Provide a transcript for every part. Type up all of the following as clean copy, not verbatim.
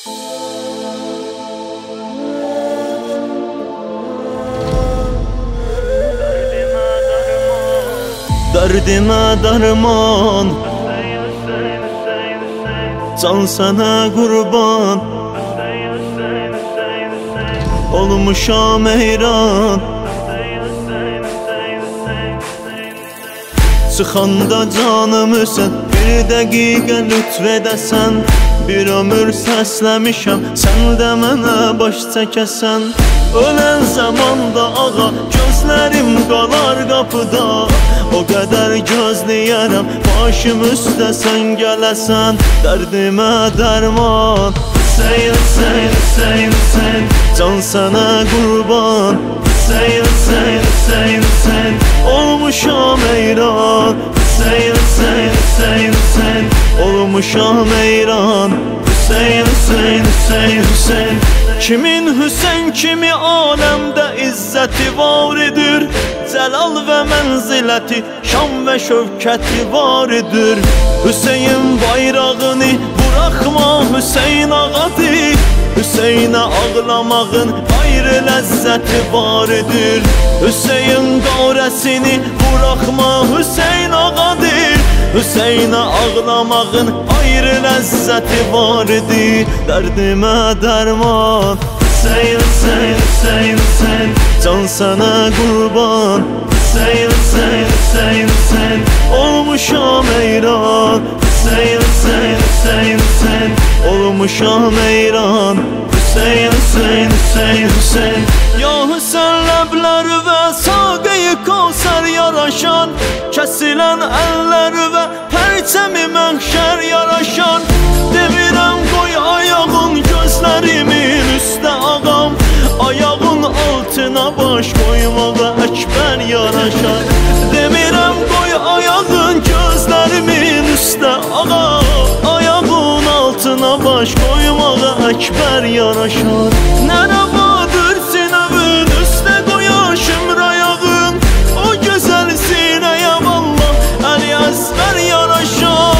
Dərdimə dərman, can sənə qurban, olmuşam heyran. Çıxanda canımı sən bir dəqiqə lütf edəsən, bir ömür səsləmişəm, sən də mənə baş çəkəsən. Ölən zamanda ağa, gözlərim qalar qapıda, o qədər gözləyərəm, başım üstə sən gələsən. Dərdimə dərman, Hüseyin, Hüseyin, Hüseyin, Hüseyin, can sənə qurban. Hüseyin, Hüseyin, Hüseyin, Hüseyin, olmuşam heyran. Hüseyin, Hüseyin, Hüseyin, Hüseyin, olmuşam heyran. Hüseyin, Hüseyin, Hüseyin, Hüseyin. Kimin Hüseyin kimi aləmdə izzəti var edir, cəlal və mənziləti, şan və şövkəti var edir. Hüseyin bayrağını buraxma, Hüseyin ağadır, Hüseyinə ağlamağın ayrı ləzzəti var edir. Hüseyin qarəsini buraxma, Hüseyin ağadır, Hüseyinə ağlamağın ayrı ləzzəti var edir. Dərdimə dərman, Hüseyin, Hüseyin, Hüseyin, Hüseyin, can sənə qurban. Hüseyin, Hüseyin, Hüseyin, Hüseyin, olmuşam heyran. Hüseyin, Hüseyin, Hüseyin, Hüseyin, olmuşam heyran. Hüseyin, Hüseyin, Hüseyin, Hüseyin. Ya Hüseyin ləblər və saqeyi Kavsər yaraşan, kəsilən əllər və pərçəmi məhşər yaraşan. Demirəm qoy ayağın gözlərimin üstə ağam, ayağın altına baş qoymağa əkbər yaraşan. Demirəm qoy ayağın gözlərimin üstə ağam, ayağın altına baş qoymağa əkbər yaraşan. Nə rəvadır sinəvin üstə qoyuşum rayağın, o gözəl sinəyə vallah Əli Əsqər yaraşan.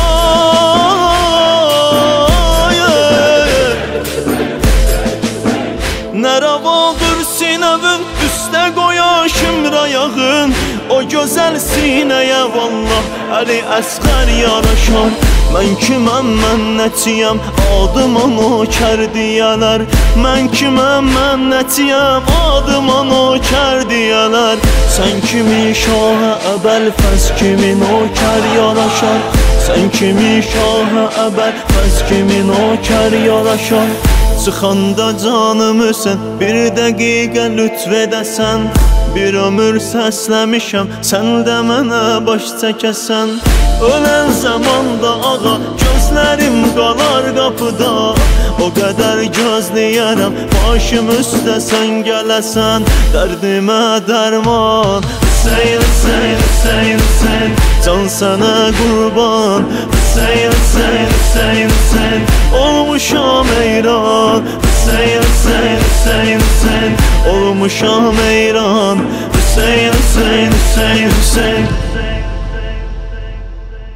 Nə rəvadır sinəvin üstə qoyuşum rayağın, o gözəl sinəyə vallah Əli Əsqər yaraşan. Mən kiməm, mən nəciyəm, adıma nökər deyələr. Mən kiməm, mən nəciyəm, adıma nökər deyələr. Sən kimi şahə əbəl, fəz kimi nökər yaraşar. Sən kimi şahə əbəl, fəz kimi nökər yaraşar. Çıxanda canımı sən bir dəqiqə lütf edəsən, bir ömür səsləmişəm, sən də mənə baş çəkəsən. Ölən zamanda ağa, gözlərim qalar qapıda, o qədər gözləyərəm, başım üstə sən gələsən. Dərdimə dərman, Hüseyin, Hüseyin, Hüseyin, Hüseyin, can sənə qurban. Hüseyin, Hüseyin, Hüseyin, Hüseyin, olmuşam heyran. Hüseyin, Hüseyin, Hüseyin, Hüseyin, olmuşam heyran. Hüseyin, Hüseyin, Hüseyin, Hüseyin.